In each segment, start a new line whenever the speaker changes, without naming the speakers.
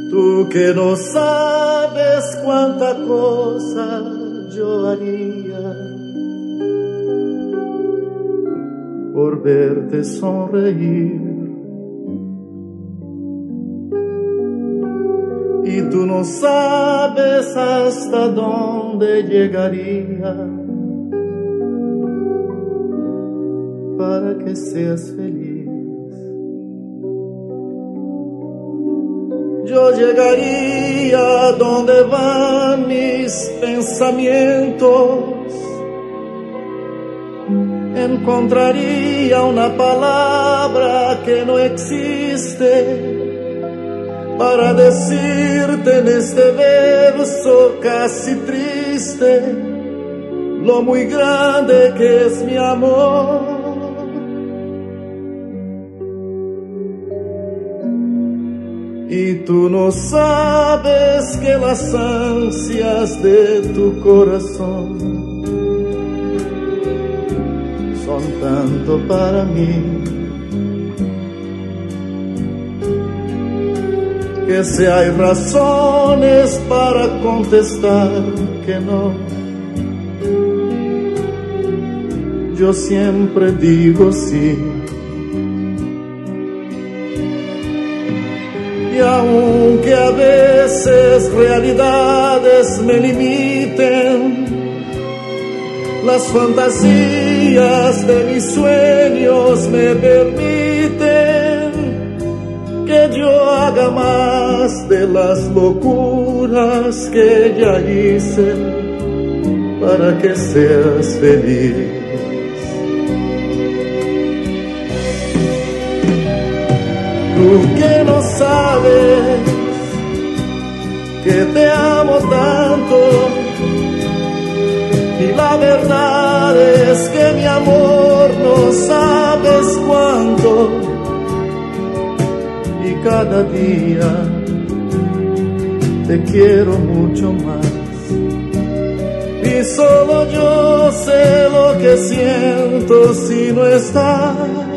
Tú que no sabes cuánta cosa yo haría por verte sonreír. Y tú no sabes hasta dónde llegaría para que seas feliz. Yo llegaría donde van mis pensamientos, encontraría una palabra que no existe para decirte en este verso casi triste lo muy grande que es mi amor. Y tú no sabes que las ansias de tu corazón son tanto para mí, que si hay razones para contestar que no, yo siempre digo sí. Y aunque a veces realidades me limiten, las fantasías de mis sueños me permiten que yo haga más de las locuras que ya hice para que seas feliz. Tú que no sabes que te amo tanto, y la verdad es que mi amor no sabes cuánto, y cada día te quiero mucho más, y solo yo sé lo que siento si no estás.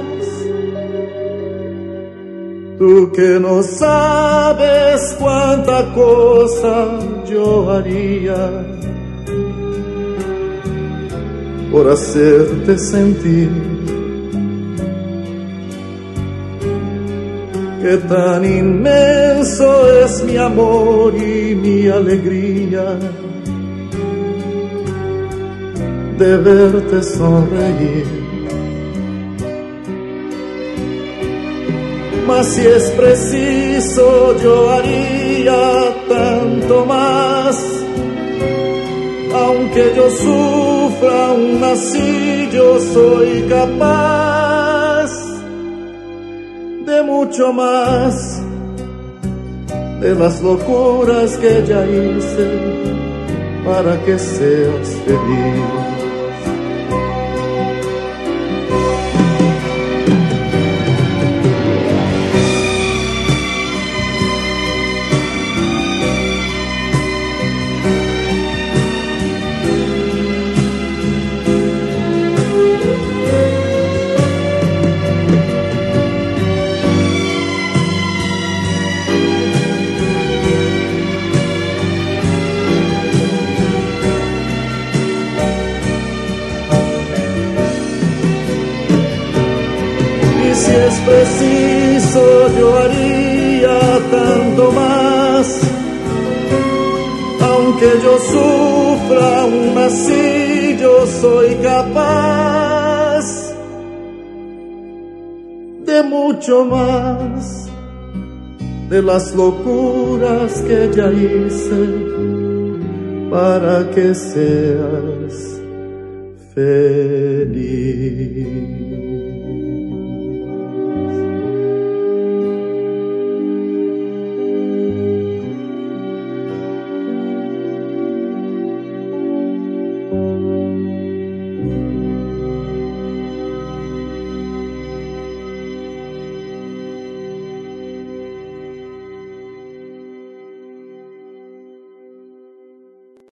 Tú que no sabes cuánta cosa yo haría por hacerte sentir que tan inmenso es mi amor y mi alegría de verte sonreír. Mas si es preciso yo haría tanto más, aunque yo sufra aún así yo soy capaz de mucho más, de las locuras que ya hice para que seas feliz. Si es preciso yo haría tanto más, aunque yo sufra aún así yo soy capaz de mucho más, de las locuras que ya hice para que seas feliz.